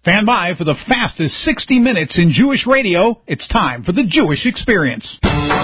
Stand by for the fastest 60 minutes in Jewish radio. It's time for the Jewish Experience.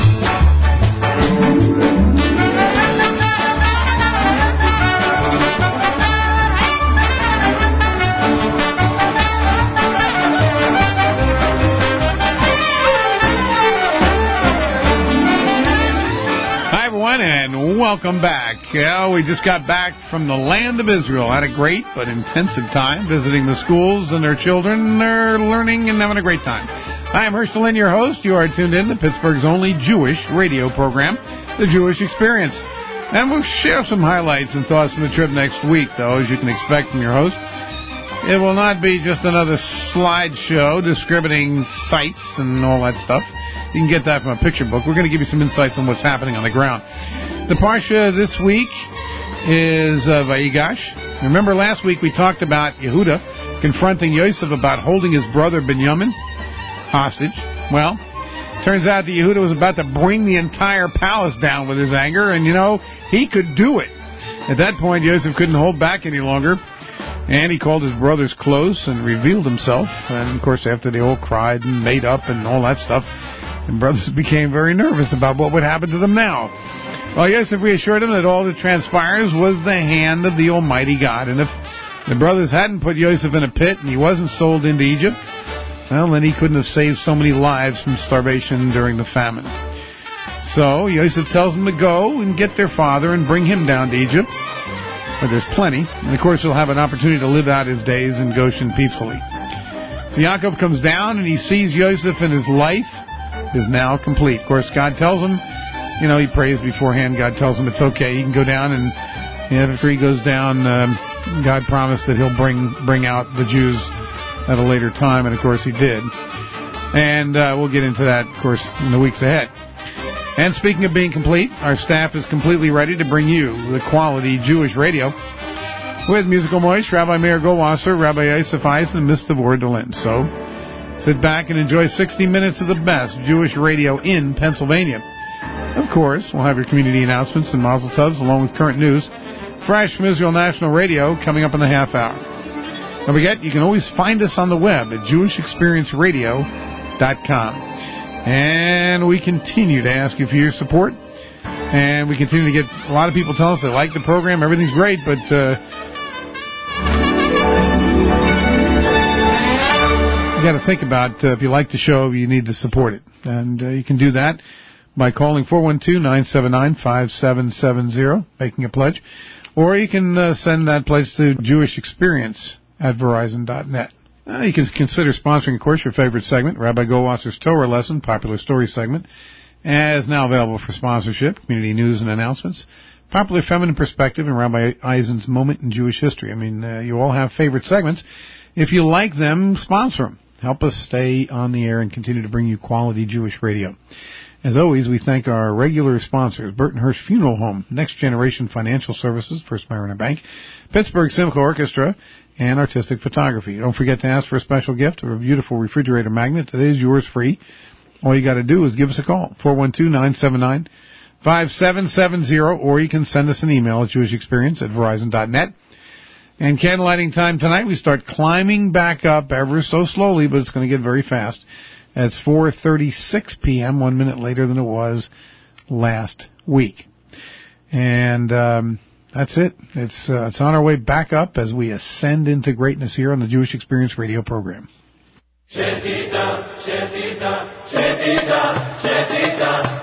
And welcome back. Yeah, we just got back from the land of Israel. Had a great but intensive time visiting the schools and their children. They're learning and having a great time. I am Herschel Lynn, your host. You are tuned in to Pittsburgh's only Jewish radio program, The Jewish Experience. And we'll share some highlights and thoughts from the trip next week, though, as you can expect from your host. It will not be just another slideshow describing sites and all that stuff. You can get that from a picture book. We're going to give you some insights on what's happening on the ground. The Parsha this week is Vayigash. Remember last week we talked about Yehuda confronting Yosef about holding his brother Binyamin hostage. Well, turns out that Yehuda was about to bring the entire palace down with his anger, and, he could do it. At that point, Yosef couldn't hold back any longer, and he called his brothers close and revealed himself. And, of course, after they all cried and made up and all that stuff, the brothers became very nervous about what would happen to them now. Well, Yosef reassured them that all that transpires was the hand of the Almighty God. And if the brothers hadn't put Yosef in a pit and he wasn't sold into Egypt, well, then he couldn't have saved so many lives from starvation during the famine. So Yosef tells them to go and get their father and bring him down to Egypt. But there's plenty. And, of course, he'll have an opportunity to live out his days in Goshen peacefully. So Yaakov comes down and he sees Yosef and his life is now complete. Of course, God tells him, he prays beforehand. God tells him it's okay. He can go down, and after he goes down, God promised that he'll bring out the Jews at a later time, and of course he did. And we'll get into that, of course, in the weeks ahead. And speaking of being complete, our staff is completely ready to bring you the quality Jewish radio with musical moish, Rabbi Meir Goldwasser, Rabbi Yosef Eisen, and Mr. Vordolin. So sit back and enjoy 60 minutes of the best Jewish radio in Pennsylvania. Of course, we'll have your community announcements and mazel tovs along with current news, fresh from Israel National Radio, coming up in the half hour. Don't forget, you can always find us on the web at jewishexperienceradio.com. And we continue to ask you for your support. And we continue to get a lot of people telling us they like the program. Everything's great, but you got to think about if you like the show, you need to support it. And you can do that by calling 412-979-5770, making a pledge. Or you can send that pledge to jewishexperience@verizon.net. You can consider sponsoring, of course, your favorite segment, Rabbi Goldwasser's Torah Lesson, Popular Story segment, is now available for sponsorship, community news and announcements, Popular Feminine Perspective, and Rabbi Eisen's Moment in Jewish History. I mean, you all have favorite segments. If you like them, sponsor them. Help us stay on the air and continue to bring you quality Jewish radio. As always, we thank our regular sponsors, Burton Hirsch Funeral Home, Next Generation Financial Services, First Mariner Bank, Pittsburgh Symphony Orchestra, and Artistic Photography. Don't forget to ask for a special gift or a beautiful refrigerator magnet that is yours free. All you got to do is give us a call, 412-979-5770, or you can send us an email at jewishexperience@verizon.net. And candlelighting time tonight, we start climbing back up ever so slowly, but it's going to get very fast. It's 4:36 p.m., 1 minute later than it was last week. And that's it. It's on our way back up as we ascend into greatness here on the Jewish Experience radio program. Shetita, Shetita, Shetita, Shetita.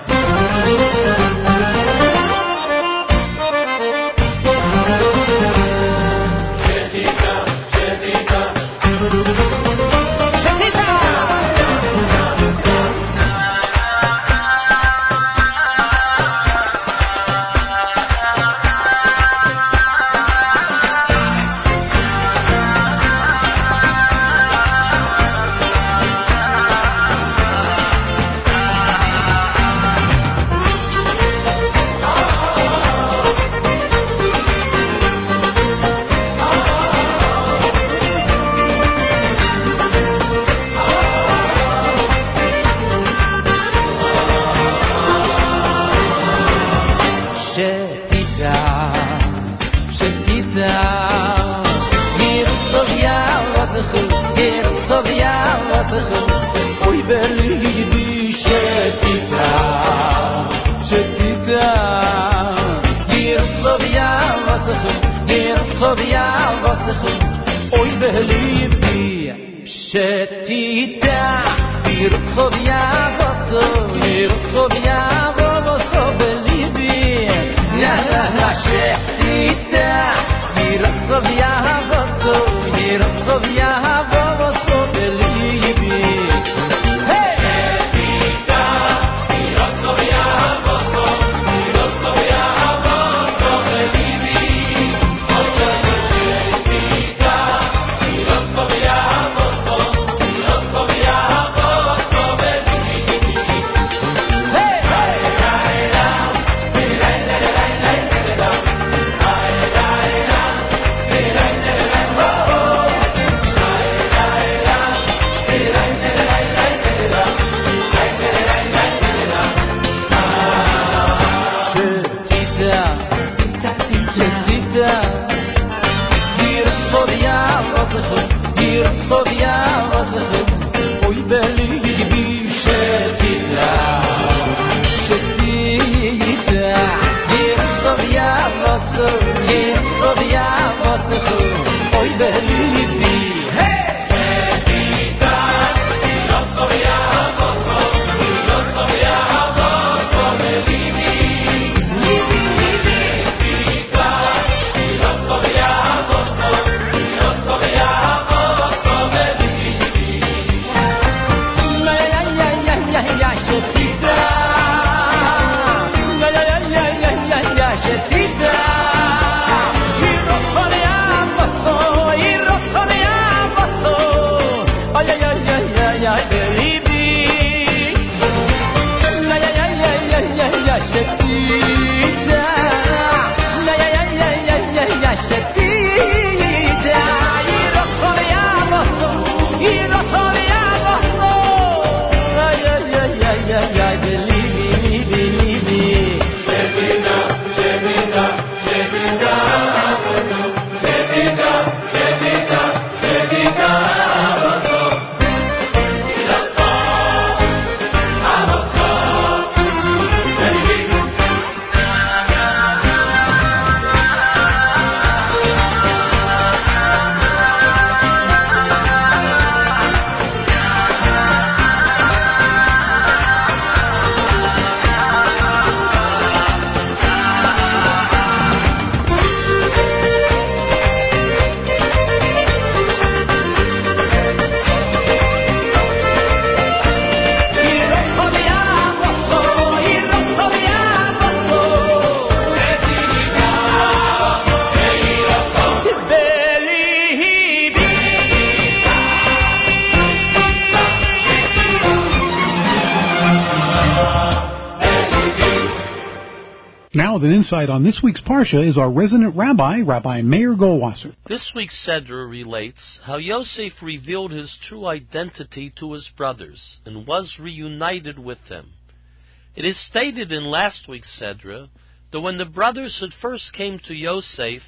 Now with an insight on this week's Parsha is our resident rabbi, Rabbi Meir Goldwasser. This week's Sedra relates how Yosef revealed his true identity to his brothers and was reunited with them. It is stated in last week's Sedra that when the brothers had first came to Yosef,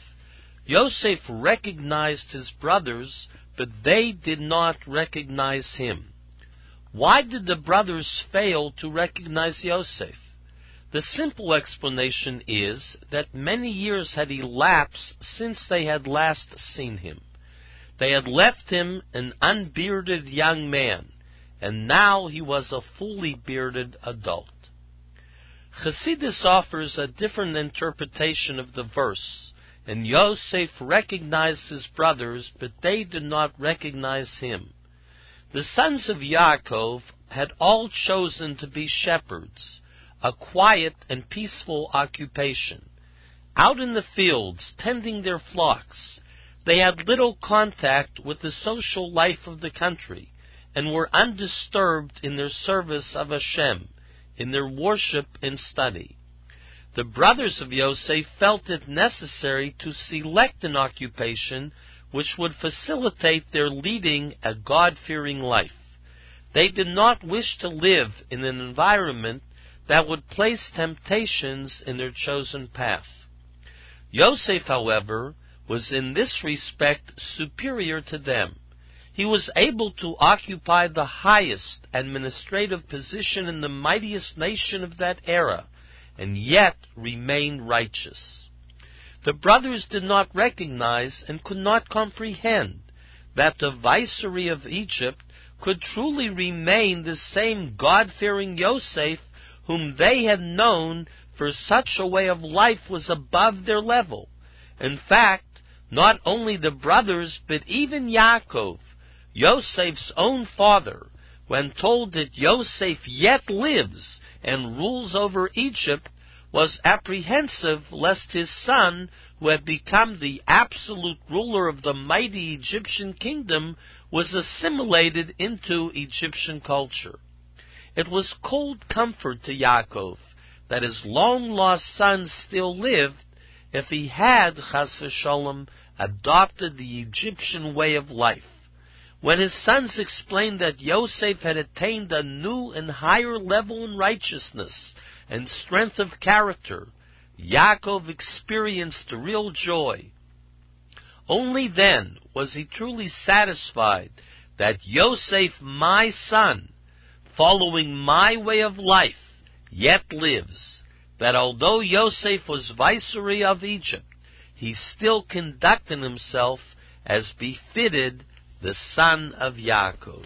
Yosef recognized his brothers, but they did not recognize him. Why did the brothers fail to recognize Yosef? The simple explanation is that many years had elapsed since they had last seen him. They had left him an unbearded young man, and now he was a fully bearded adult. Chassidus offers a different interpretation of the verse, and Yosef recognized his brothers, but they did not recognize him. The sons of Yaakov had all chosen to be shepherds, a quiet and peaceful occupation. Out in the fields, tending their flocks, they had little contact with the social life of the country, and were undisturbed in their service of Hashem, in their worship and study. The brothers of Yosef felt it necessary to select an occupation which would facilitate their leading a God-fearing life. They did not wish to live in an environment that would place temptations in their chosen path. Yosef, however, was in this respect superior to them. He was able to occupy the highest administrative position in the mightiest nation of that era, and yet remain righteous. The brothers did not recognize and could not comprehend, that the viceroy of Egypt could truly remain the same God-fearing Yosef whom they had known, for such a way of life was above their level. In fact, not only the brothers, but even Yaakov, Yosef's own father, when told that Yosef yet lives and rules over Egypt, was apprehensive lest his son, who had become the absolute ruler of the mighty Egyptian kingdom, was assimilated into Egyptian culture. It was cold comfort to Yaakov that his long-lost son still lived, if he had, chas v'sholom, adopted the Egyptian way of life. When his sons explained that Yosef had attained a new and higher level in righteousness and strength of character, Yaakov experienced real joy. Only then was he truly satisfied that Yosef, my son, following my way of life, yet lives, that although Yosef was viceroy of Egypt, he still conducted himself as befitted the son of Yaakov.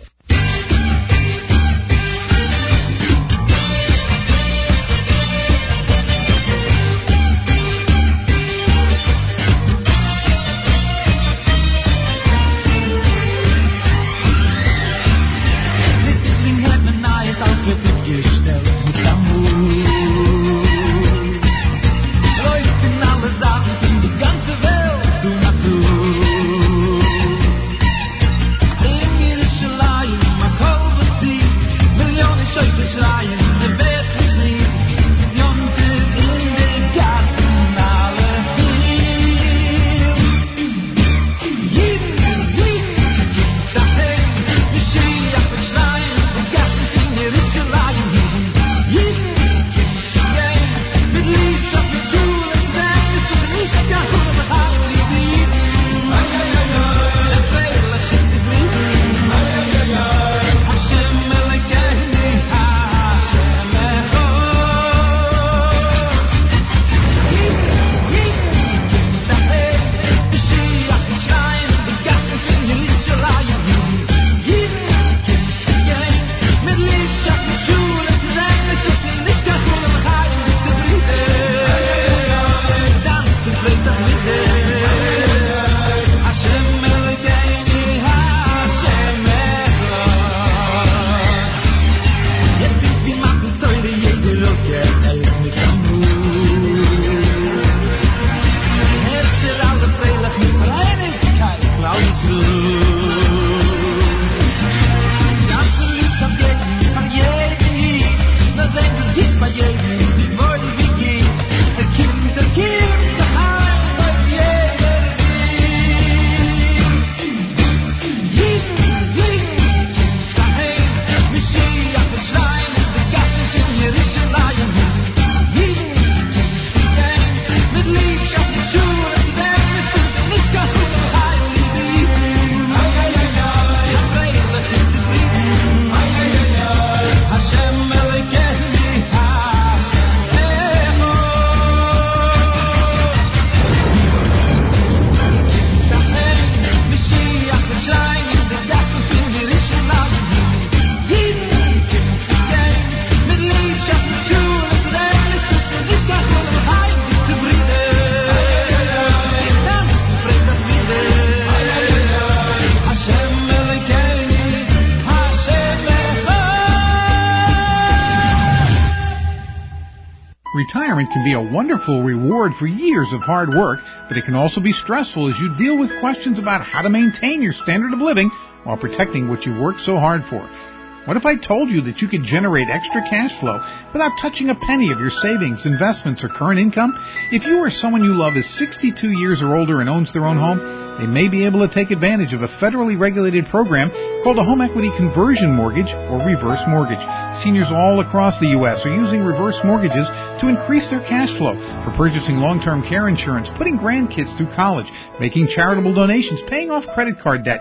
Retirement can be a wonderful reward for years of hard work, but it can also be stressful as you deal with questions about how to maintain your standard of living while protecting what you worked so hard for. What if I told you that you could generate extra cash flow without touching a penny of your savings, investments, or current income? If you or someone you love is 62 years or older and owns their own home, they may be able to take advantage of a federally regulated program called a home equity conversion mortgage or reverse mortgage. Seniors all across the U.S. are using reverse mortgages to increase their cash flow for purchasing long-term care insurance, putting grandkids through college, making charitable donations, paying off credit card debt,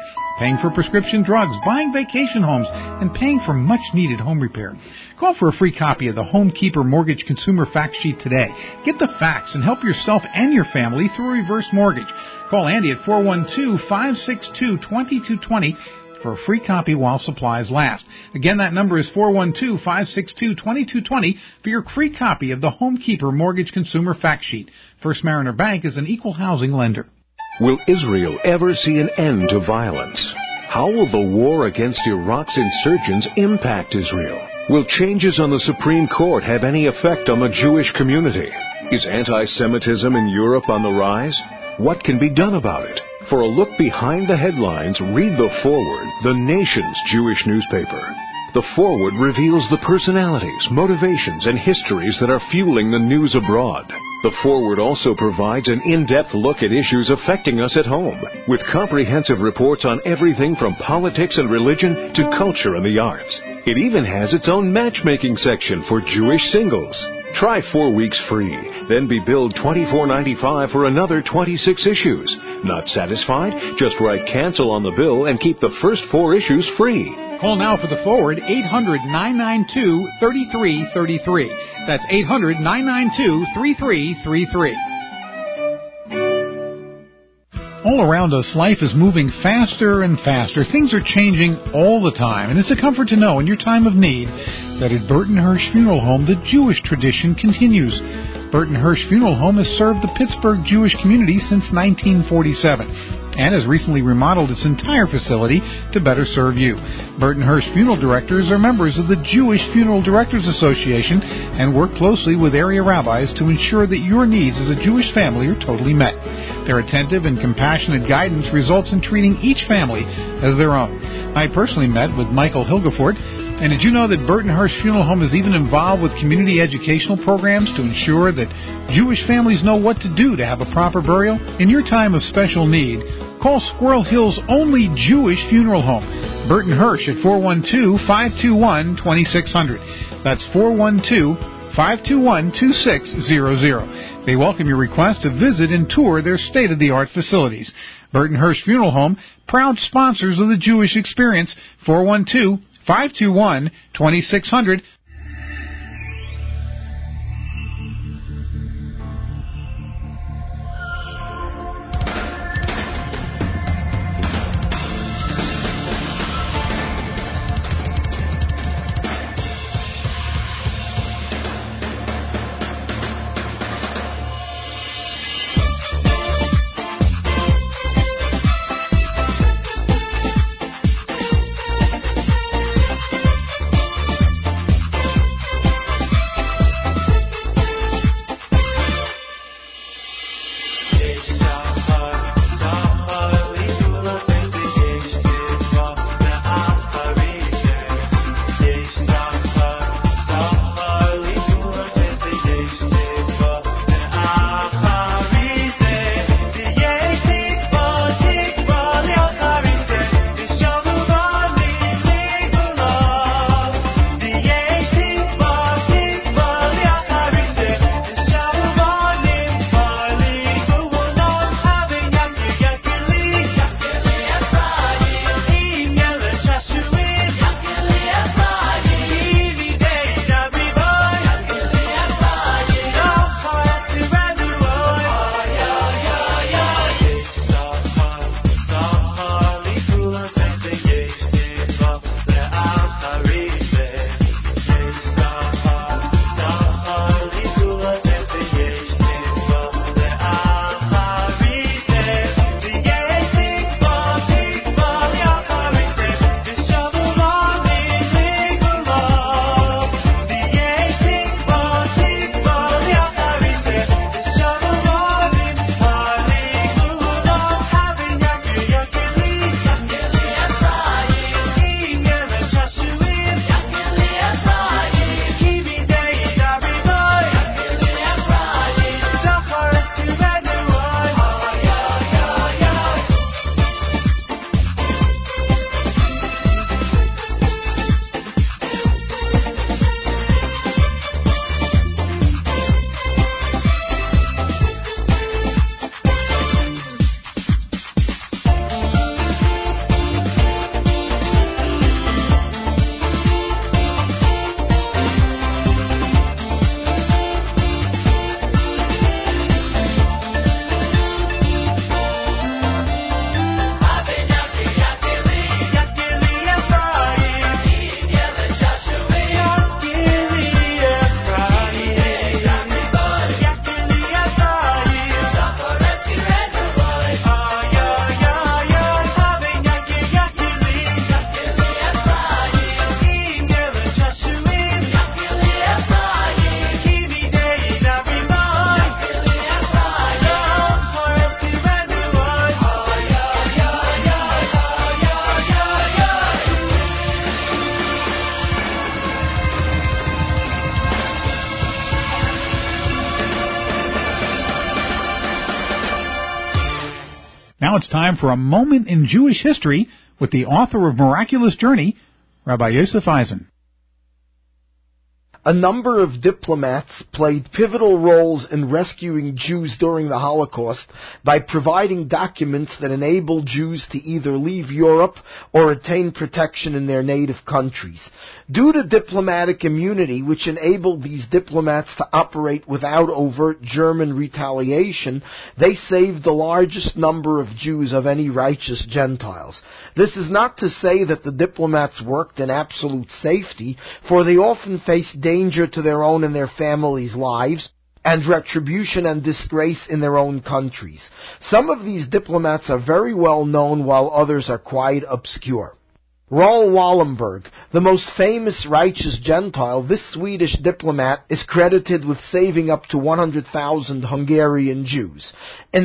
paying for prescription drugs, buying vacation homes, and paying for much-needed home repair. Call for a free copy of the Homekeeper Mortgage Consumer Fact Sheet today. Get the facts and help yourself and your family through a reverse mortgage. Call Andy at 412-562-2220 for a free copy while supplies last. Again, that number is 412-562-2220 for your free copy of the Homekeeper Mortgage Consumer Fact Sheet. First Mariner Bank is an equal housing lender. Will Israel ever see an end to violence? How will the war against Iraq's insurgents impact Israel? Will changes on the Supreme Court have any effect on the Jewish community? Is anti-Semitism in Europe on the rise? What can be done about it? For a look behind the headlines, read The Forward, the nation's Jewish newspaper. The Forward reveals the personalities, motivations, and histories that are fueling the news abroad. The Forward also provides an in-depth look at issues affecting us at home, with comprehensive reports on everything from politics and religion to culture and the arts. It even has its own matchmaking section for Jewish singles. Try 4 weeks free, then be billed $24.95 for another 26 issues. Not satisfied? Just write cancel on the bill and keep the first 4 issues free. Call now for The Forward, 800-992-3333. That's 800-992-3333. All around us, life is moving faster and faster. Things are changing all the time, and it's a comfort to know in your time of need that at Burton Hirsch Funeral Home, the Jewish tradition continues. Burton Hirsch Funeral Home has served the Pittsburgh Jewish community since 1947 and has recently remodeled its entire facility to better serve you. Burton Hirsch Funeral Directors are members of the Jewish Funeral Directors Association and work closely with area rabbis to ensure that your needs as a Jewish family are totally met. Their attentive and compassionate guidance results in treating each family as their own. I personally met with Michael Hilgefort. And did you know that Burton Hirsch Funeral Home is even involved with community educational programs to ensure that Jewish families know what to do to have a proper burial? In your time of special need, call Squirrel Hill's only Jewish funeral home, Burton Hirsch, at 412-521-2600. That's 412-521-2600. They welcome your request to visit and tour their state-of-the-art facilities. Burton Hirsch Funeral Home, proud sponsors of the Jewish Experience, 412-521-2600. now it's time for a moment in Jewish history with the author of Miraculous Journey, Rabbi Yosef Eisen. A number of diplomats played pivotal roles in rescuing Jews during the Holocaust by providing documents that enabled Jews to either leave Europe or attain protection in their native countries. Due to diplomatic immunity, which enabled these diplomats to operate without overt German retaliation, they saved the largest number of Jews of any righteous Gentiles. This is not to say that the diplomats worked in absolute safety, for they often faced danger to their own and their families' lives, and retribution and disgrace in their own countries. Some of these diplomats are very well known, while others are quite obscure. Raoul Wallenberg, the most famous righteous Gentile, this Swedish diplomat is credited with saving up to 100,000 Hungarian Jews. In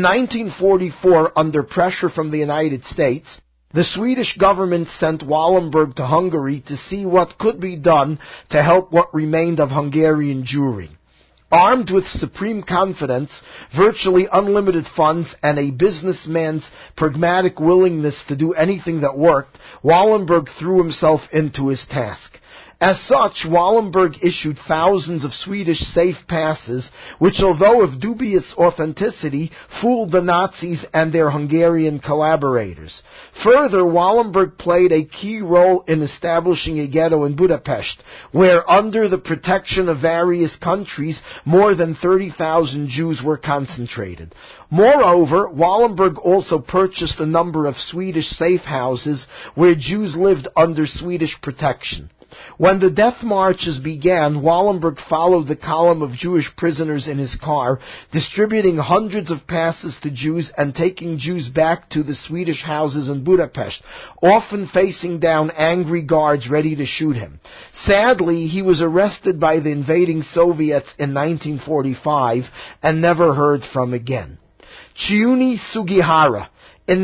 1944, under pressure from the United States, the Swedish government sent Wallenberg to Hungary to see what could be done to help what remained of Hungarian Jewry. Armed with supreme confidence, virtually unlimited funds, and a businessman's pragmatic willingness to do anything that worked, Wallenberg threw himself into his task. As such, Wallenberg issued thousands of Swedish safe passes, which, although of dubious authenticity, fooled the Nazis and their Hungarian collaborators. Further, Wallenberg played a key role in establishing a ghetto in Budapest, where, under the protection of various countries, more than 30,000 Jews were concentrated. Moreover, Wallenberg also purchased a number of Swedish safe houses where Jews lived under Swedish protection. When the death marches began, Wallenberg followed the column of Jewish prisoners in his car, distributing hundreds of passes to Jews and taking Jews back to the Swedish houses in Budapest, often facing down angry guards ready to shoot him. Sadly, he was arrested by the invading Soviets in 1945 and never heard from again. Chiune Sugihara. In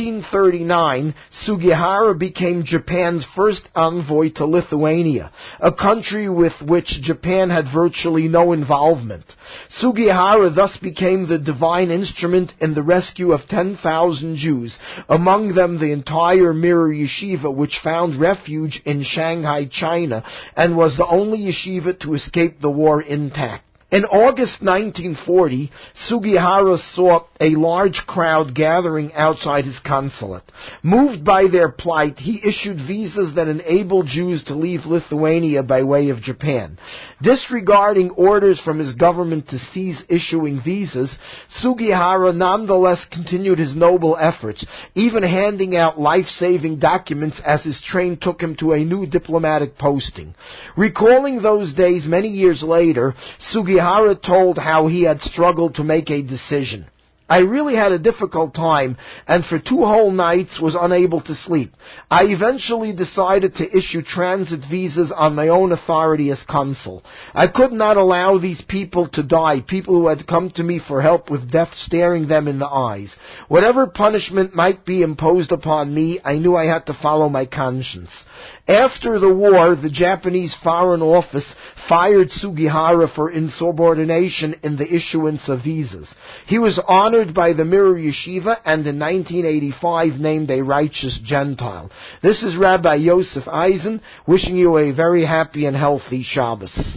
1939, Sugihara became Japan's first envoy to Lithuania, a country with which Japan had virtually no involvement. Sugihara thus became the divine instrument in the rescue of 10,000 Jews, among them the entire Mirror Yeshiva, which found refuge in Shanghai, China, and was the only yeshiva to escape the war intact. In August 1940, Sugihara saw a large crowd gathering outside his consulate. Moved by their plight, he issued visas that enabled Jews to leave Lithuania by way of Japan. Disregarding orders from his government to cease issuing visas, Sugihara nonetheless continued his noble efforts, even handing out life-saving documents as his train took him to a new diplomatic posting. Recalling those days many years later, Sugihara told how he had struggled to make a decision. I really had a difficult time, and for 2 whole nights was unable to sleep. I eventually decided to issue transit visas on my own authority as consul. I could not allow these people to die, people who had come to me for help with death staring them in the eyes. Whatever punishment might be imposed upon me, I knew I had to follow my conscience. After the war, the Japanese Foreign Office fired Sugihara for insubordination in the issuance of visas. He was honored by the Mirror Yeshiva and in 1985 named a righteous Gentile. This is Rabbi Yosef Eisen wishing you a very happy and healthy Shabbos.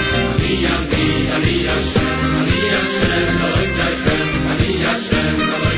Aliyah Shem, Aliyah Shem,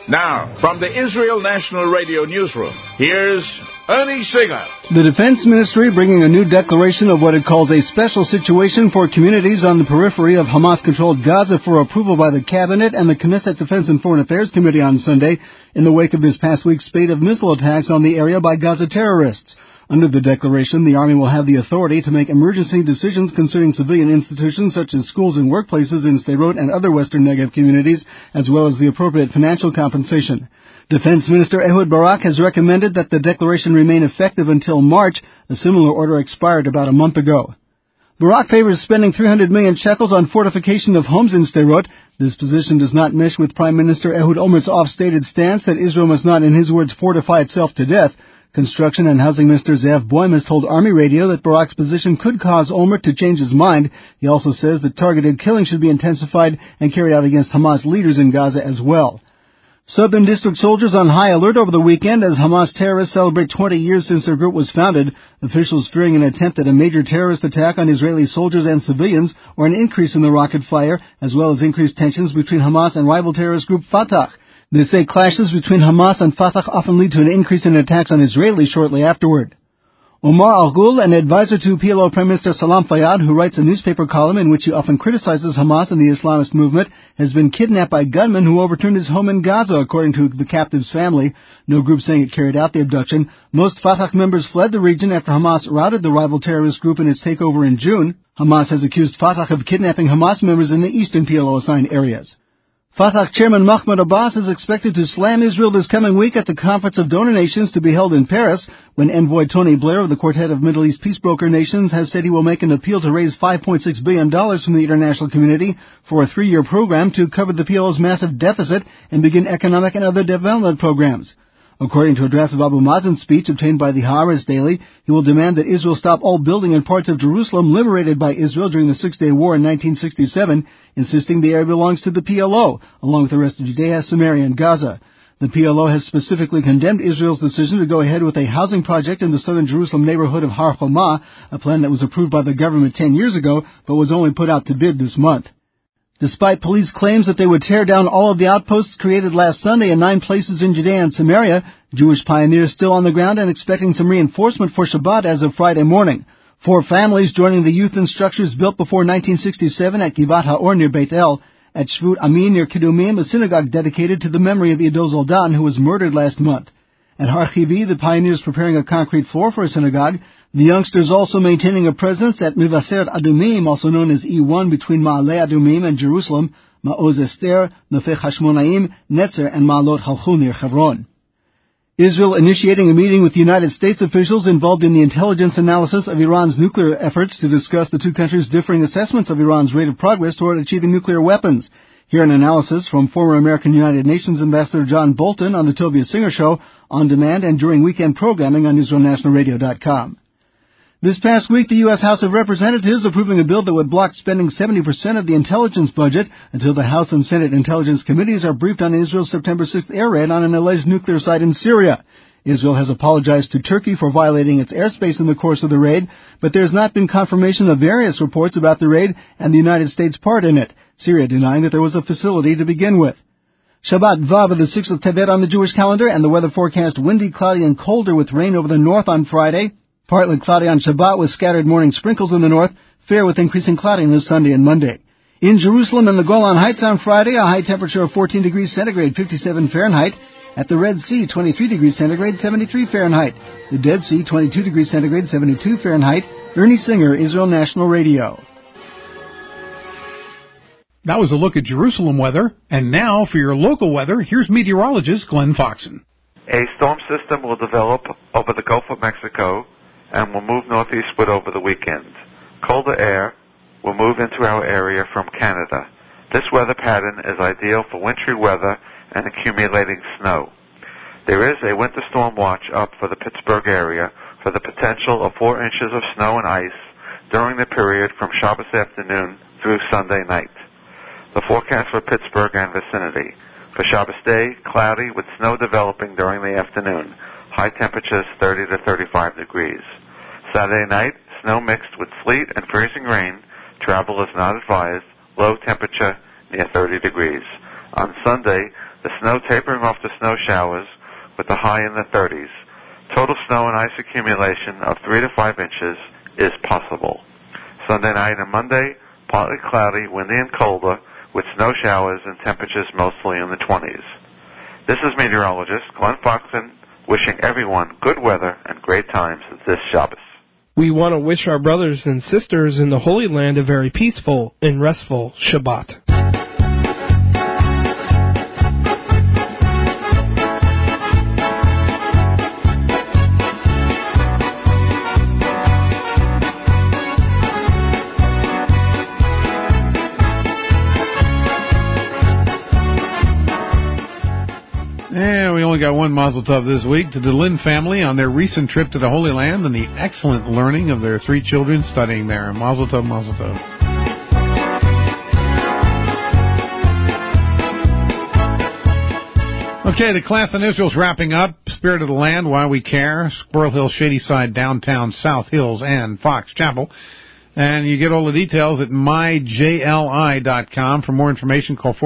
Now, from the Israel National Radio Newsroom, here's Ernie Singer. The Defense Ministry bringing a new declaration of what it calls a special situation for communities on the periphery of Hamas-controlled Gaza for approval by the Cabinet and the Knesset Defense and Foreign Affairs Committee on Sunday in the wake of this past week's spate of missile attacks on the area by Gaza terrorists. Under the declaration, the Army will have the authority to make emergency decisions concerning civilian institutions such as schools and workplaces in Sderot and other Western Negev communities, as well as the appropriate financial compensation. Defense Minister Ehud Barak has recommended that the declaration remain effective until March. A similar order expired about a month ago. Barak favors spending 300 million shekels on fortification of homes in Sderot. This position does not mesh with Prime Minister Ehud Olmert's oft-stated stance that Israel must not, in his words, fortify itself to death. Construction and Housing Minister Ze'ev Boim has told Army Radio that Barak's position could cause Olmert to change his mind. He also says that targeted killing should be intensified and carried out against Hamas leaders in Gaza as well. Southern District soldiers on high alert over the weekend as Hamas terrorists celebrate 20 years since their group was founded. Officials fearing an attempt at a major terrorist attack on Israeli soldiers and civilians or an increase in the rocket fire, as well as increased tensions between Hamas and rival terrorist group Fatah. They say clashes between Hamas and Fatah often lead to an increase in attacks on Israelis shortly afterward. Omar Al-Ghul, an advisor to PLO Prime Minister Salam Fayyad, who writes a newspaper column in which he often criticizes Hamas and the Islamist movement, has been kidnapped by gunmen who overturned his home in Gaza, according to the captive's family. No group saying it carried out the abduction. Most Fatah members fled the region after Hamas routed the rival terrorist group in its takeover in June. Hamas has accused Fatah of kidnapping Hamas members in the eastern PLO-assigned areas. Fatah chairman Mahmoud Abbas is expected to slam Israel this coming week at the Conference of Donor Nations to be held in Paris, when envoy Tony Blair of the Quartet of Middle East Peace Broker Nations has said he will make an appeal to raise $5.6 billion from the international community for a 3-year program to cover the PLO's massive deficit and begin economic and other development programs. According to a draft of Abu Mazen's speech obtained by the Haaretz Daily, he will demand that Israel stop all building in parts of Jerusalem liberated by Israel during the Six-Day War in 1967, insisting the area belongs to the PLO, along with the rest of Judea, Samaria, and Gaza. The PLO has specifically condemned Israel's decision to go ahead with a housing project in the southern Jerusalem neighborhood of Har Homa, a plan that was approved by the government 10 years ago, but was only put out to bid this month. Despite police claims that they would tear down all of the outposts created last Sunday in 9 places in Judea and Samaria, Jewish pioneers still on the ground and expecting some reinforcement for Shabbat as of Friday morning. 4 families joining the youth in structures built before 1967 at Givat HaOr near Beit El. At Shvut Amin near Kidumim, a synagogue dedicated to the memory of Ido Zoldan, who was murdered last month. At Har Chivi, the pioneers preparing a concrete floor for a synagogue. The youngsters also maintaining a presence at Mivaseret Adumim, also known as E1, between Ma'aleh Adumim and Jerusalem, Ma'oz Esther, Nefech Hashmonaim, Netzer, and Ma'alot Halchul near Hebron. Israel initiating a meeting with United States officials involved in the intelligence analysis of Iran's nuclear efforts to discuss the two countries' differing assessments of Iran's rate of progress toward achieving nuclear weapons. Here an analysis from former American United Nations Ambassador John Bolton on the Tovia Singer Show, on demand and during weekend programming on IsraelNationalRadio.com. This past week, the U.S. House of Representatives approving a bill that would block spending 70% of the intelligence budget until the House and Senate Intelligence Committees are briefed on Israel's September 6th air raid on an alleged nuclear site in Syria. Israel has apologized to Turkey for violating its airspace in the course of the raid, but there has not been confirmation of various reports about the raid and the United States' part in it, Syria denying that there was a facility to begin with. Shabbat Vav of the 6th of Tevet on the Jewish calendar, and the weather forecast windy, cloudy, and colder with rain over the north on Friday. Partly cloudy on Shabbat with scattered morning sprinkles in the north, fair with increasing cloudiness Sunday and Monday. In Jerusalem and the Golan Heights on Friday, a high temperature of 14 degrees centigrade, 57 Fahrenheit. At the Red Sea, 23 degrees centigrade, 73 Fahrenheit. The Dead Sea, 22 degrees centigrade, 72 Fahrenheit. Ernie Singer, Israel National Radio. That was a look at Jerusalem weather. And now for your local weather, here's meteorologist Glenn Foxen. A storm system will develop over the Gulf of Mexico and will move northeastward over the weekend. Colder air will move into our area from Canada. This weather pattern is ideal for wintry weather and accumulating snow. There is a winter storm watch up for the Pittsburgh area for the potential of 4 inches of snow and ice during the period from Shabbos afternoon through Sunday night. The forecast for Pittsburgh and vicinity. For Shabbos day, cloudy with snow developing during the afternoon. High temperatures 30 to 35 degrees. Saturday night, snow mixed with sleet and freezing rain. Travel is not advised. Low temperature near 30 degrees. On Sunday, The snow tapering off to snow showers with the high in the 30s. Total snow and ice accumulation of 3 to 5 inches is possible. Sunday night and Monday, partly cloudy, windy and colder, with snow showers and temperatures mostly in the 20s. This is meteorologist Glenn Foxton wishing everyone good weather and great times this Shabbos. We want to wish our brothers and sisters in the Holy Land a very peaceful and restful Shabbat. Yeah, we only got one Mazel Tov this week to the Lin family on their recent trip to the Holy Land and the excellent learning of their 3 children studying there. Mazel Tov, Mazel Tov. Okay, the class in Israel's wrapping up. Spirit of the Land, Why We Care, Squirrel Hill, Shadyside, Downtown, South Hills, and Fox Chapel. And you get all the details at myjli.com. For more information, call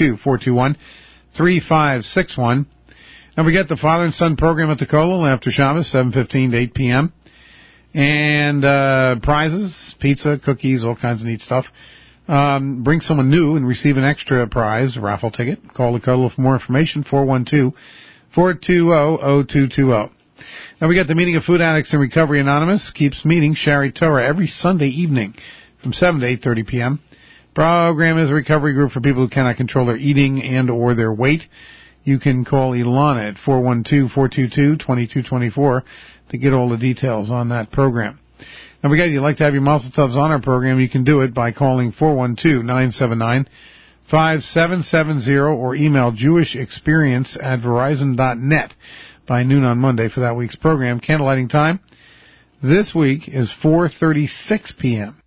412-421-3561. Don't forget the Father and Son program at the Kollel after Shabbos, 7:15 to 8 p.m. And prizes, pizza, cookies, all kinds of neat stuff. Bring someone new and receive an extra prize, a raffle ticket. Call the Kollel for more information, 412-420-0220. Now we got the meeting of Food Addicts and Recovery Anonymous. Keeps meeting Shari Torah every Sunday evening from 7 to 8:30 p.m. Program is a recovery group for people who cannot control their eating and or their weight. You can call Ilana at 412-422-2224 to get all the details on that program. And we got you'd like to have your Mazel Tovs on our program, you can do it by calling 412-979-5770 or email jewishexperience@verizon.net by noon on Monday for that week's program. Candlelighting time this week is 4:36 p.m.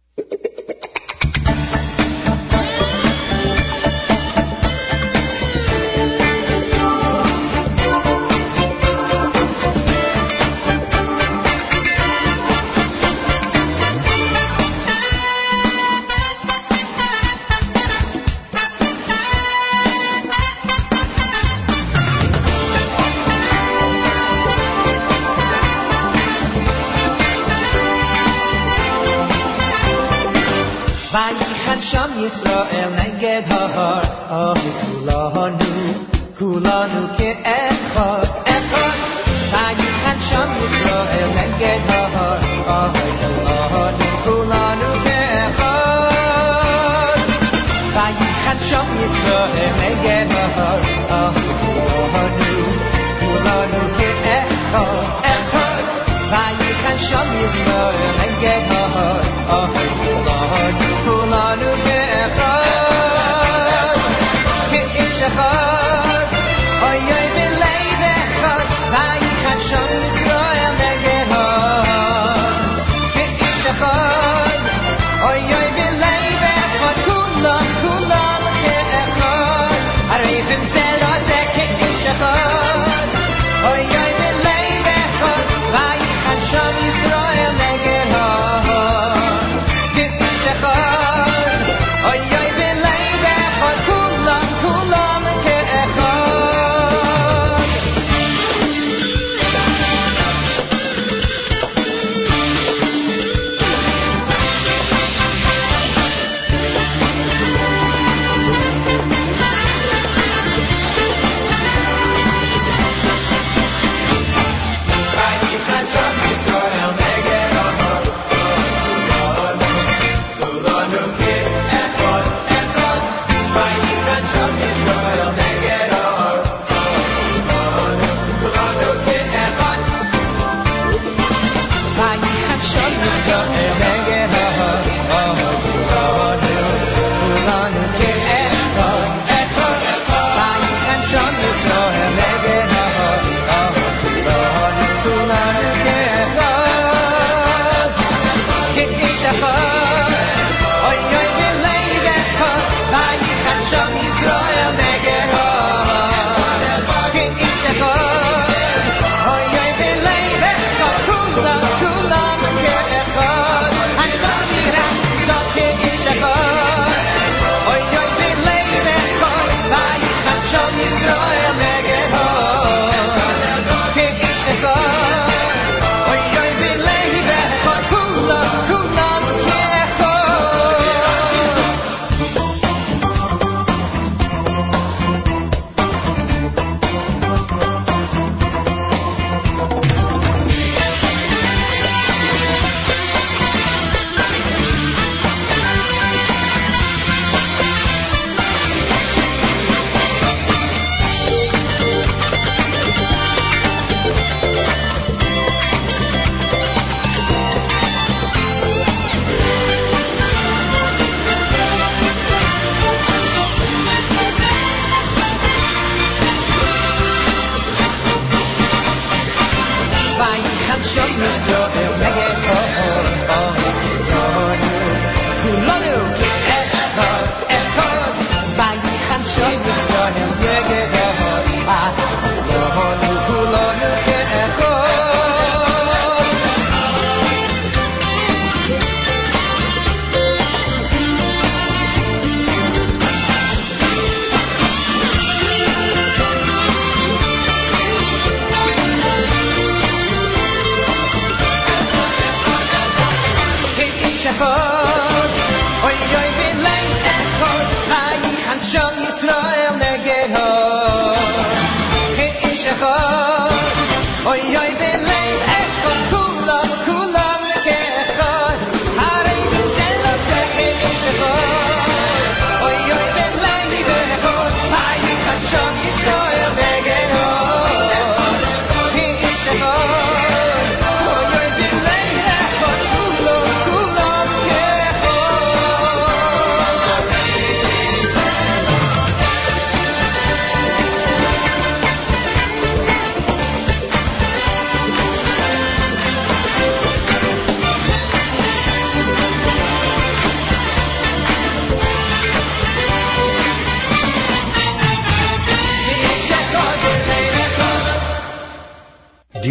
Sham Yisrael neged hahar, kulanu ke'echad, echad. Vayichan Sham Yisrael neged hahar, kulanu ke'echad. Vayichan Sham Yisrael neged hahar, kulanu ke'echad, echad. Vayichan Sham Yisrael neged hahar, kulanu ke'echad, ke'ish echad, oyoy v'leid echad, vayichan Sham Yisrael neged ha'ar.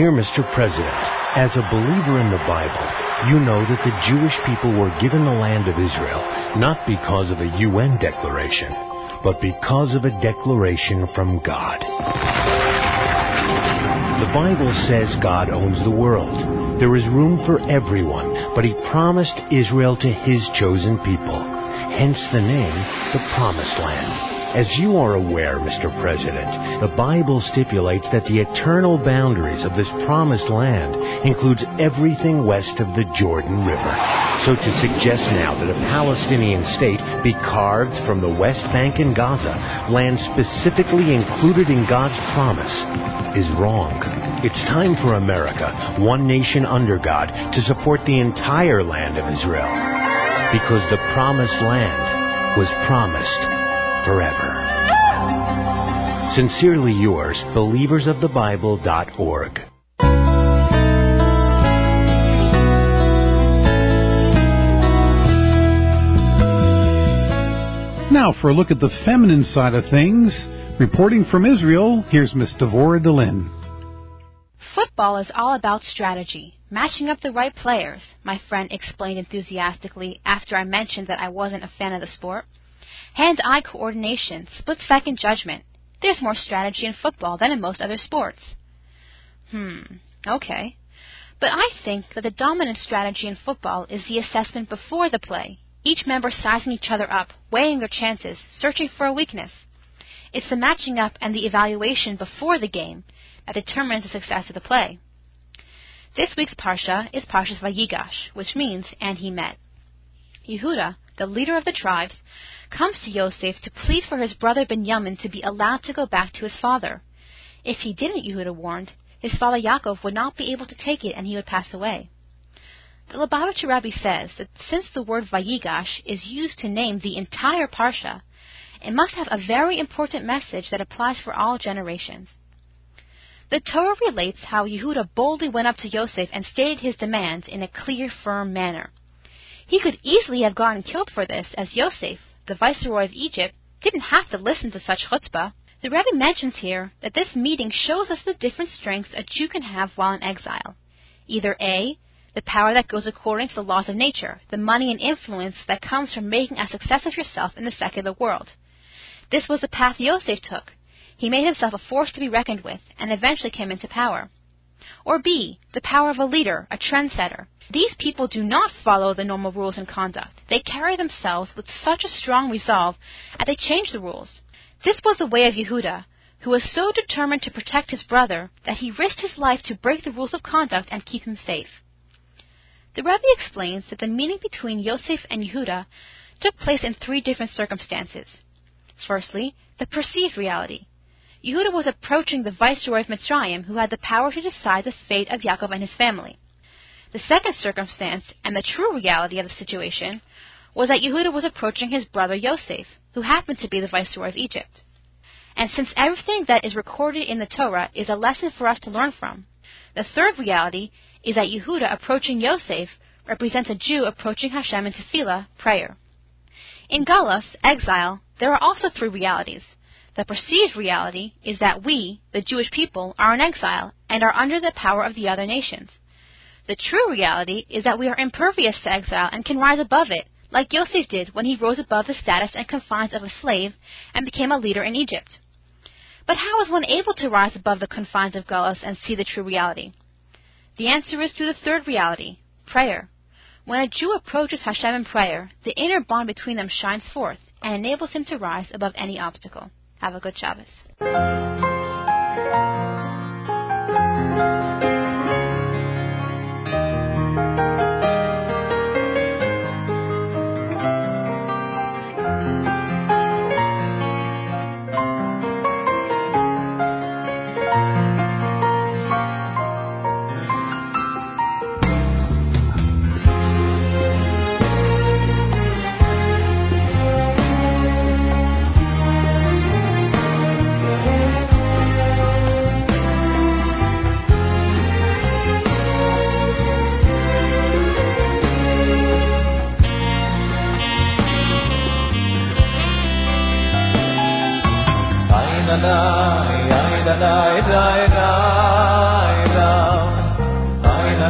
Dear Mr. President, as a believer in the Bible, you know that the Jewish people were given the land of Israel not because of a UN declaration, but because of a declaration from God. The Bible says God owns the world. There is room for everyone, but He promised Israel to His chosen people. Hence the name, the Promised Land. As you are aware, Mr. President, the Bible stipulates that the eternal boundaries of this Promised Land includes everything west of the Jordan River. So to suggest now that a Palestinian state be carved from the West Bank and Gaza, land specifically included in God's promise, is wrong. It's time for America, one nation under God, to support the entire land of Israel. Because the Promised Land was promised forever. Sincerely yours, believersofthebible.org. Now for a look at the feminine side of things. Reporting from Israel, here's Miss Devorah Delin. Football is all about strategy, matching up the right players, my friend explained enthusiastically after I mentioned that I wasn't a fan of the sport. Hand-eye coordination, split-second judgment. There's more strategy in football than in most other sports. Okay. But I think that the dominant strategy in football is the assessment before the play, each member sizing each other up, weighing their chances, searching for a weakness. It's the matching up and the evaluation before the game that determines the success of the play. This week's Parsha is Parshas Vayigash, which means, and he met. Yehuda, the leader of the tribes, comes to Yosef to plead for his brother Binyamin to be allowed to go back to his father. If he didn't, Yehuda warned, his father Yaakov would not be able to take it and he would pass away. The Lubavitcher Rebbe says that since the word Vayigash is used to name the entire Parsha, it must have a very important message that applies for all generations. The Torah relates how Yehuda boldly went up to Yosef and stated his demands in a clear, firm manner. He could easily have gotten killed for this, as Yosef, the viceroy of Egypt, didn't have to listen to such chutzpah. The Rebbe mentions here that this meeting shows us the different strengths a Jew can have while in exile. Either A, the power that goes according to the laws of nature, the money and influence that comes from making a success of yourself in the secular world. This was the path Yosef took. He made himself a force to be reckoned with, and eventually came into power. Or B, the power of a leader, a trendsetter. These people do not follow the normal rules and conduct. They carry themselves with such a strong resolve that they change the rules. This was the way of Yehuda, who was so determined to protect his brother that he risked his life to break the rules of conduct and keep him safe. The Rebbe explains that the meeting between Yosef and Yehuda took place in three different circumstances. Firstly, the perceived reality. Yehuda was approaching the viceroy of Mitzrayim, who had the power to decide the fate of Yaakov and his family. The second circumstance, and the true reality of the situation, was that Yehuda was approaching his brother Yosef, who happened to be the viceroy of Egypt. And since everything that is recorded in the Torah is a lesson for us to learn from, the third reality is that Yehuda approaching Yosef represents a Jew approaching Hashem in tefillah, prayer. In Galus, exile, there are also three realities. The perceived reality is that we, the Jewish people, are in exile and are under the power of the other nations. The true reality is that we are impervious to exile and can rise above it, like Yosef did when he rose above the status and confines of a slave and became a leader in Egypt. But how is one able to rise above the confines of Galus and see the true reality? The answer is through the third reality, prayer. When a Jew approaches Hashem in prayer, the inner bond between them shines forth and enables him to rise above any obstacle. Have a good Shabbos. Ay, na, na, ay, na, na, ay, na, ay, na, ay, na.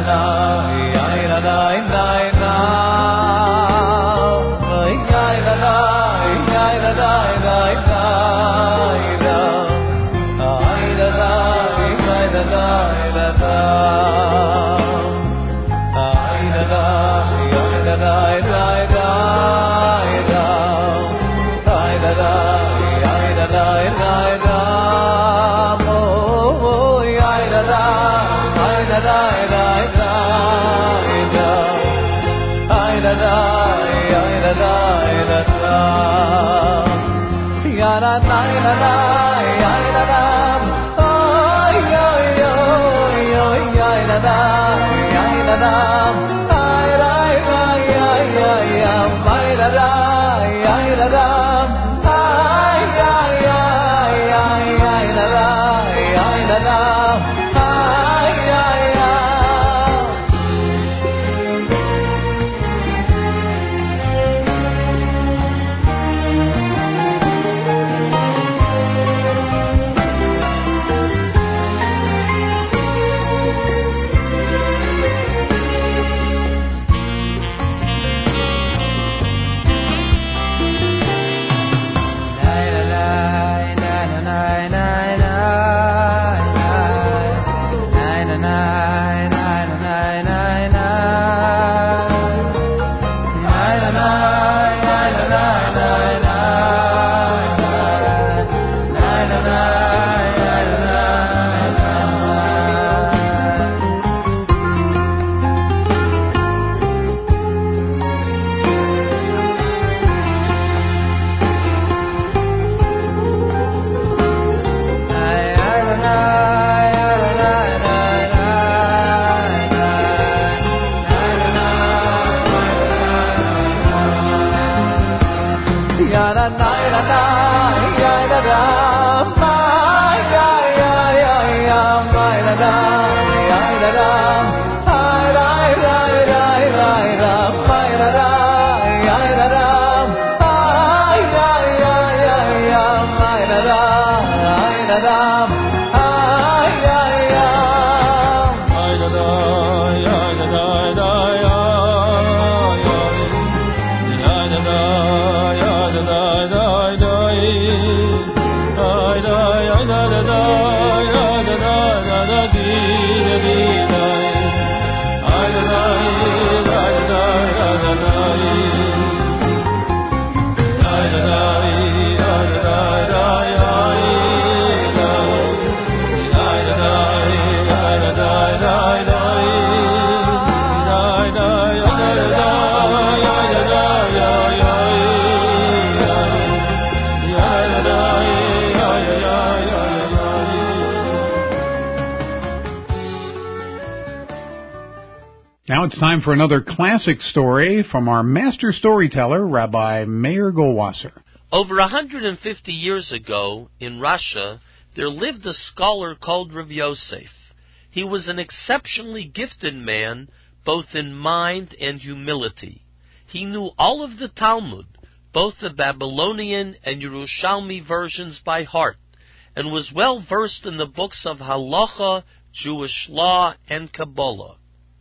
Now it's time for another classic story from our master storyteller, Rabbi Meir Goldwasser. Over 150 years ago, in Russia, there lived a scholar called Rav Yosef. He was an exceptionally gifted man, both in mind and humility. He knew all of the Talmud, both the Babylonian and Yerushalmi versions by heart, and was well versed in the books of Halacha, Jewish law, and Kabbalah.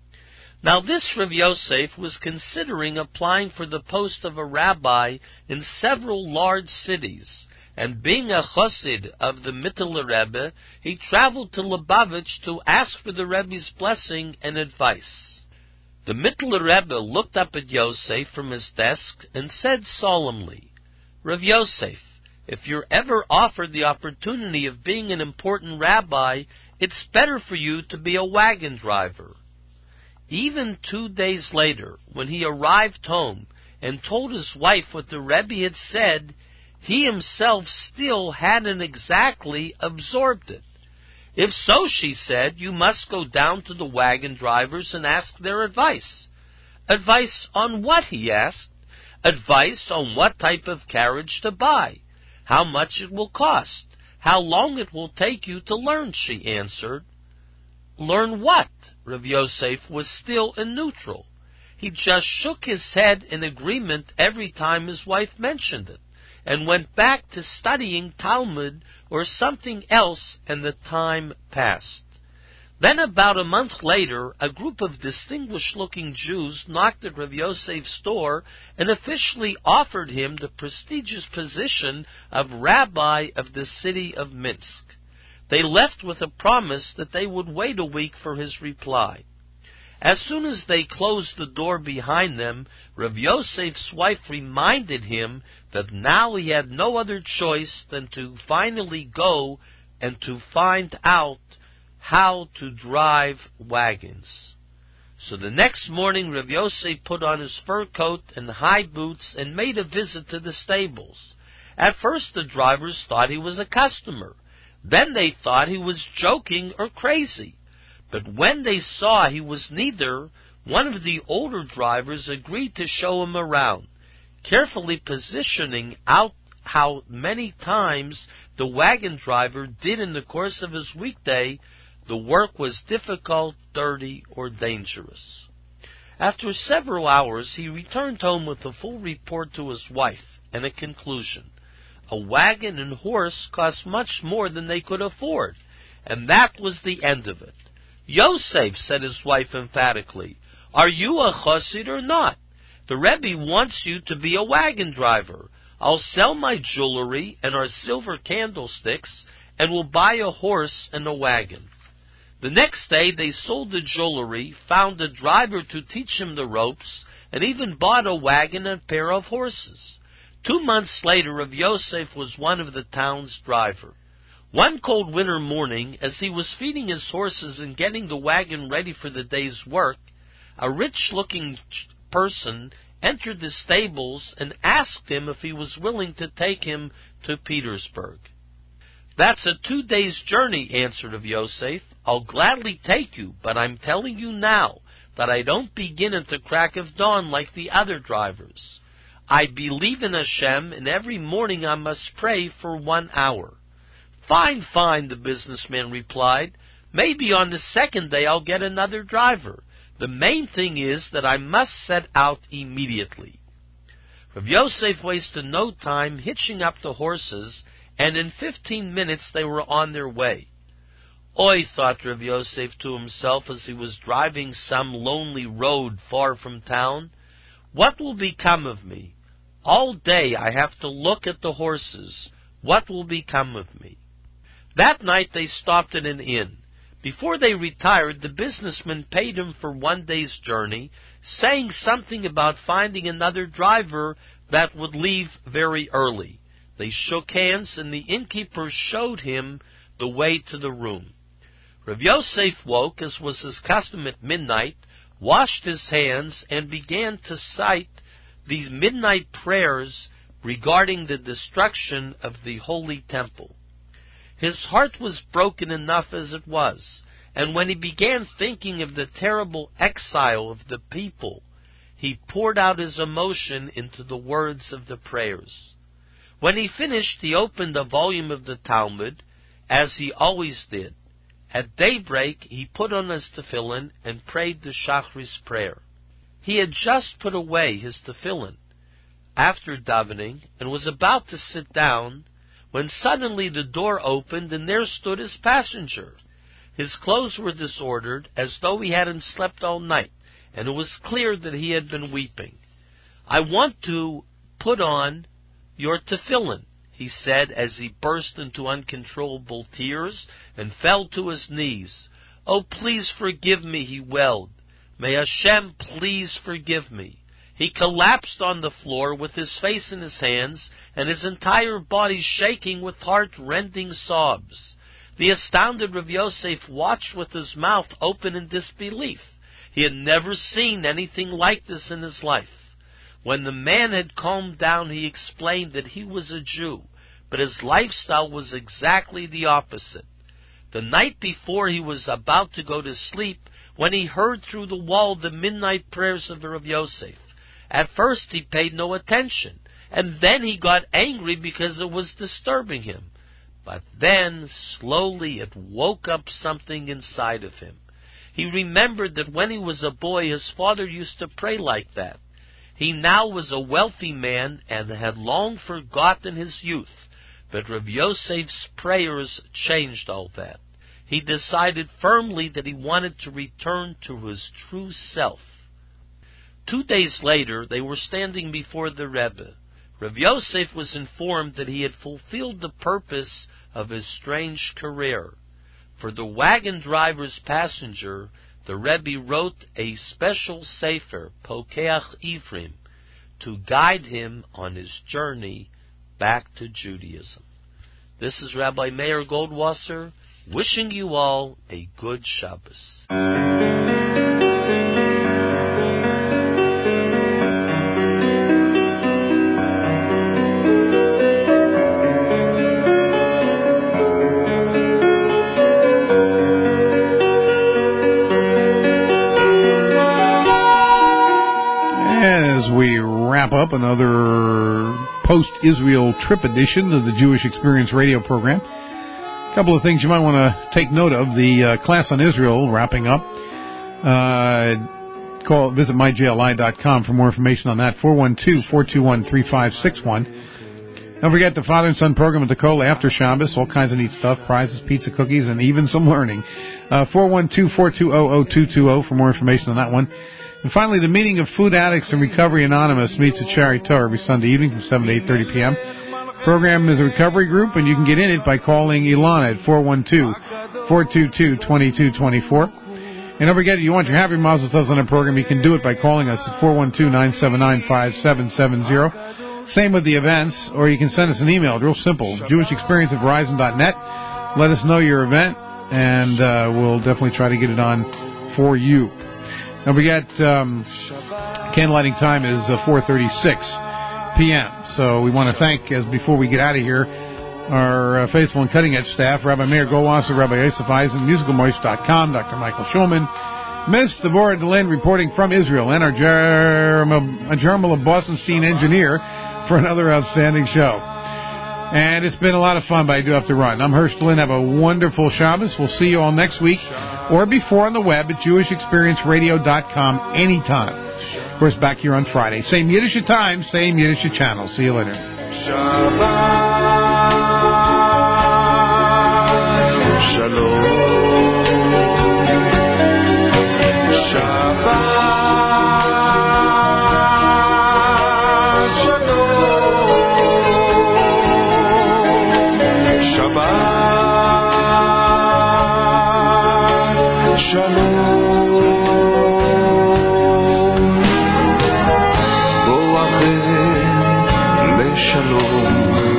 Now this Rav Yosef was considering applying for the post of a rabbi in several large cities, and being a chassid of the Mittler Rebbe, he traveled to Lubavitch to ask for the Rebbe's blessing and advice. The Mittler Rebbe looked up at Yosef from his desk and said solemnly, "Rav Yosef, if you're ever offered the opportunity of being an important rabbi, it's better for you to be a wagon driver." Even 2 days later, when he arrived home and told his wife what the Rebbe had said, he himself still hadn't exactly absorbed it. "If so," she said, "you must go down to the wagon drivers and ask their advice." "Advice on what?" he asked. "Advice on what type of carriage to buy, how much it will cost, how long it will take you to learn," she answered. "Learn what?" Rav Yosef was still in neutral. He just shook his head in agreement every time his wife mentioned it, and went back to studying Talmud or something else, and the time passed. Then about a month later, a group of distinguished-looking Jews knocked at Rav Yosef's door and officially offered him the prestigious position of rabbi of the city of Minsk. They left with a promise that they would wait a week for his reply. As soon as they closed the door behind them, Rav Yosef's wife reminded him that now he had no other choice than to finally go and to find out how to drive wagons. So the next morning Rav Yosef put on his fur coat and high boots and made a visit to the stables. At first the drivers thought he was a customer. Then they thought he was joking or crazy. But when they saw he was neither, one of the older drivers agreed to show him around, carefully positioning out how many times the wagon driver did in the course of his weekday. The work was difficult, dirty, or dangerous. After several hours, he returned home with a full report to his wife and a conclusion. A wagon and horse cost much more than they could afford, and that was the end of it. Yosef, said his wife emphatically, are you a chassid or not? The Rebbe wants you to be a wagon driver. I'll sell my jewelry and our silver candlesticks, and we'll buy a horse and a wagon. The next day they sold the jewelry, found a driver to teach him the ropes, and even bought a wagon and a pair of horses. 2 months later, Rav Yosef was one of the town's drivers. One cold winter morning, as he was feeding his horses and getting the wagon ready for the day's work, a rich-looking person entered the stables and asked him if he was willing to take him to Petersburg. That's a 2 days' journey, answered Rav Yosef. I'll gladly take you, but I'm telling you now that I don't begin at the crack of dawn like the other drivers. I believe in Hashem, and every morning I must pray for 1 hour. Fine, fine, the businessman replied. Maybe on the second day I'll get another driver. The main thing is that I must set out immediately. Rav Yosef wasted no time hitching up the horses, and in 15 minutes they were on their way. Oi, thought Rav Yosef to himself as he was driving some lonely road far from town, what will become of me? All day I have to look at the horses. What will become of me? That night they stopped at an inn. Before they retired, the businessman paid him for 1 day's journey, saying something about finding another driver that would leave very early. They shook hands, and the innkeeper showed him the way to the room. Rav Yosef woke, as was his custom at midnight, washed his hands, and began to cite these midnight prayers regarding the destruction of the holy temple. His heart was broken enough as it was, and when he began thinking of the terrible exile of the people, he poured out his emotion into the words of the prayers. When he finished, he opened a volume of the Talmud, as he always did. At daybreak, he put on his tefillin and prayed the Shachris prayer. He had just put away his tefillin after davening and was about to sit down when suddenly the door opened and there stood his passenger. His clothes were disordered, as though he hadn't slept all night, and it was clear that he had been weeping. I want to put on your tefillin, he said as he burst into uncontrollable tears and fell to his knees. Oh, please forgive me, he wailed. May Hashem please forgive me. He collapsed on the floor with his face in his hands and his entire body shaking with heart-rending sobs. The astounded Rav Yosef watched with his mouth open in disbelief. He had never seen anything like this in his life. When the man had calmed down, he explained that he was a Jew, but his lifestyle was exactly the opposite. The night before, he was about to go to sleep when he heard through the wall the midnight prayers of Rav Yosef. At first he paid no attention, and then he got angry because it was disturbing him. But then, slowly, it woke up something inside of him. He remembered that when he was a boy, his father used to pray like that. He now was a wealthy man and had long forgotten his youth, but Rav Yosef's prayers changed all that. he decided firmly that he wanted to return to his true self. 2 days later, they were standing before the Rebbe. Rav Yosef was informed that he had fulfilled the purpose of his strange career. For the wagon driver's passenger, the Rebbe wrote a special sefer, Pokeach Ivrim, to guide him on his journey back to Judaism. This is Rabbi Meir Goldwasser, wishing you all a good Shabbos. As we wrap up another post-Israel trip edition of the Jewish Experience radio program, a couple of things you might want to take note of. The class on Israel wrapping up. Visit myjli.com for more information on that. 412-421-3561. Don't forget the Father and Son program at the Kol after Shabbos. All kinds of neat stuff, prizes, pizza, cookies, and even some learning. 412-420-0220 for more information on that one. And finally, the meeting of Food Addicts and Recovery Anonymous meets at Shari Torah every Sunday evening from 7 to 8:30 p.m. The program is a recovery group, and you can get in it by calling Ilana at 412-422-2224. And don't forget, if you want your Happy Mazel Tovs on the program, you can do it by calling us at 412-979-5770. Same with the events, or you can send us an email. It's real simple, jewishexperience@verizon.net. Let us know your event, and we'll definitely try to get it on for you. Don't forget, candlelighting time is 4:36 p.m. So we want to thank, as before we get out of here, our faithful and cutting-edge staff, Rabbi Meir Goldwasser, Rabbi Yosef Eisen, musicalmoist.com, Dr. Michael Schulman, Miss Deborah DeLynn reporting from Israel, and our Jermel Bostenstein engineer for another outstanding show. And it's been a lot of fun, but I do have to run. I'm Hersh DeLynn. Have a wonderful Shabbos. We'll see you all next week or before on the web at jewishexperienceradio.com anytime. Of course, back here on Friday. Same Yiddish time, same Yiddish channel. See you later. Shabbat Shalom. Shabbat Shalom. Shabbat Shalom. Boachem leshalom.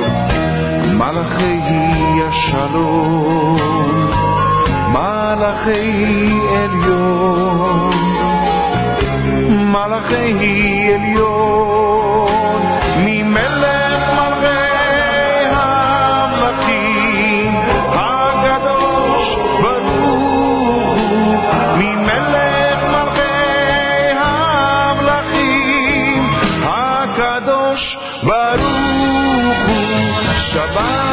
Malachei Shalom, Malachei Elyon, Malachei Elyon, Mimelech Malchei Hamlachim, Hakadosh Baruch Hu, Mimelech Malchei Hamlachim, Hakadosh Baruch Hu, Shabbat.